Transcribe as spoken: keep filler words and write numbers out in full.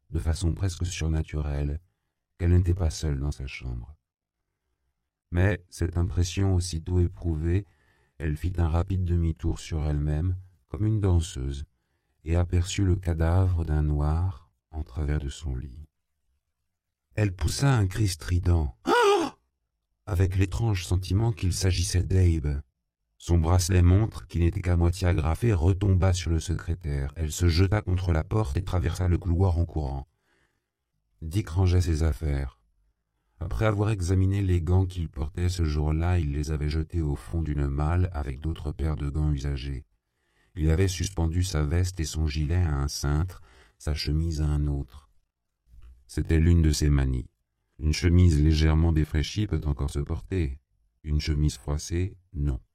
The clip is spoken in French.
de façon presque surnaturelle, qu'elle n'était pas seule dans sa chambre. Mais, cette impression aussitôt éprouvée, elle fit un rapide demi-tour sur elle-même, comme une danseuse, et aperçut le cadavre d'un noir en travers de son lit. Elle poussa un cri strident, avec l'étrange sentiment qu'il s'agissait d'Abe. Son bracelet montre, qui n'était qu'à moitié agrafé, retomba sur le secrétaire. Elle se jeta contre la porte et traversa le couloir en courant. Dick rangeait ses affaires. Après avoir examiné les gants qu'il portait ce jour-là, il les avait jetés au fond d'une malle avec d'autres paires de gants usagés. Il avait suspendu sa veste et son gilet à un cintre, sa chemise à un autre. C'était l'une de ses manies. Une chemise légèrement défraîchie peut encore se porter. Une chemise froissée, non.